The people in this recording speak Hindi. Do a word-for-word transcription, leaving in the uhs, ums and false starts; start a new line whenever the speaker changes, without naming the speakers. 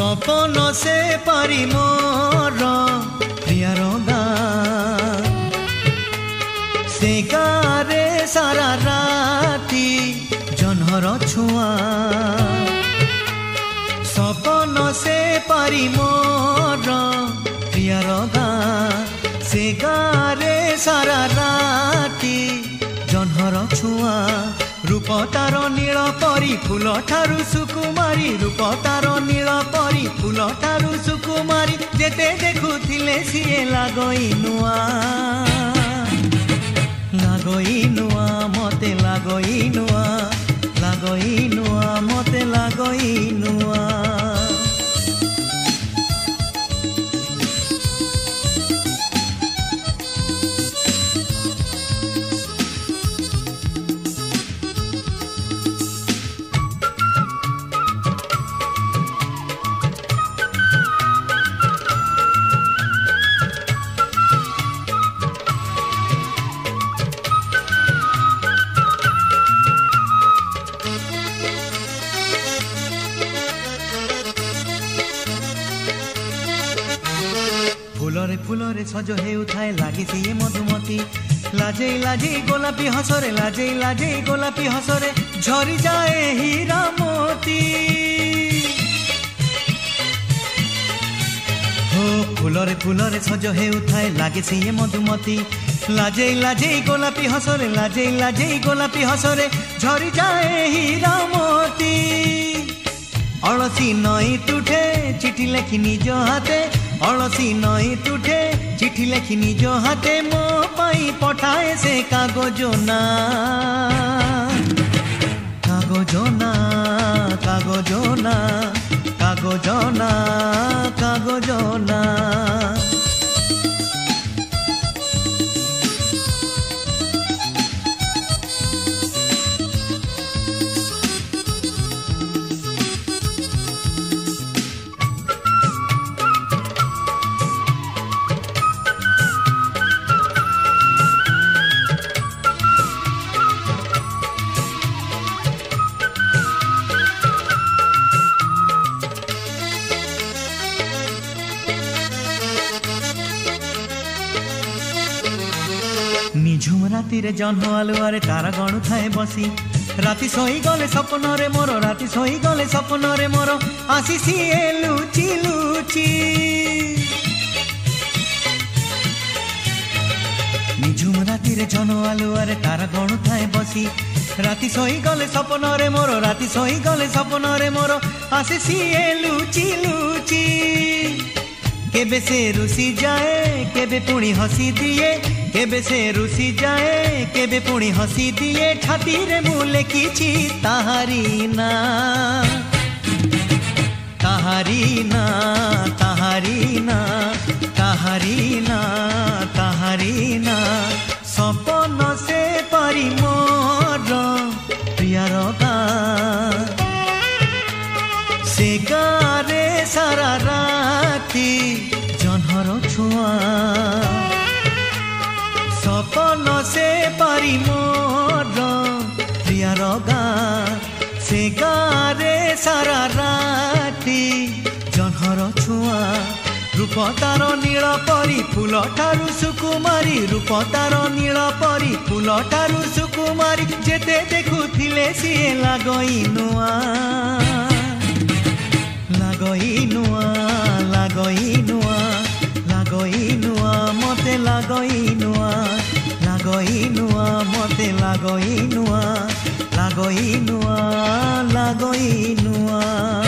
सपन से पारी मोर प्रियार गाँ से गाँरे सारा राती जन्हर छुआ सपन से पारी मोर प्रियार गाँ से गाँरे सारा राती जन्हर छुआ रूप तार नील परी फूल ठारू सुकुमारी रूप तार नील परी फूल ठारू सुकुमारी जेते देखुथिले सिए लागई नुआ लागई नुआ मते लागई नुआ लागई नुआ मते लागई नुआ फुलरे फुलरे सज हेउथाए लागिछि ए मधुमती लाजे लाजे गोलापी हसरे लाजे लाजे गोलापी हसरे झरी जाए हीरा मोती हो फुलरे फुलरे सज हेउथाए लागिछि ए मधुमती लाजे लाजे गोलापी हसरे लाजे लाजे गोलापी हसरे झरी जाए हीरा मोती अलसी नई तुठे चिठी लेखि निज हाथे अलसी नई तुठे चिठी लेखि निज हाथे मो पाई पठाए से कागज ना कागज ना कागज ना कागज ना कागज ना निझुम राति रे जन्म आलुआरे तारा गणु थाए बसी राति सोई गले सपन रे मोर राति सोई गले सपन रे मोर आसी सिए लुचि लुचि निझुम राति रे जन्म आलुआरे तारा गणु थाए बसी राति सोई गले सपन रे मोर राति सोई गले सपन रे मोर आसी सिए लुचि लुचि केबे से रुसी जाए केबे पुणी हसी दिए केबे से रुसी जाए केबे पुणी हसी दिए छाती रे मु लेखिछि ताहारी ना ताहारी ना ताहारी ना ताहारी ना ताहारी ना सपन से पारी मोर प्रियार गाँ से गाँरे सारा राती जन्हर छुआ सपन से पारी मोर प्रियार गाँ से गाँरे सारा राती जन्हर छुआ रूप तार नील परी फूल ठारू सुकुमारी रूप तार नील परी फूल ठारू सुकुमारी जेते देखुथिले सिए लागई नुआ लागई नुआ लागई नुआ लागई नुआ मते लागई नुआ लागई नुआ मते लागई नुआ लागई नुआ लागई नुआ।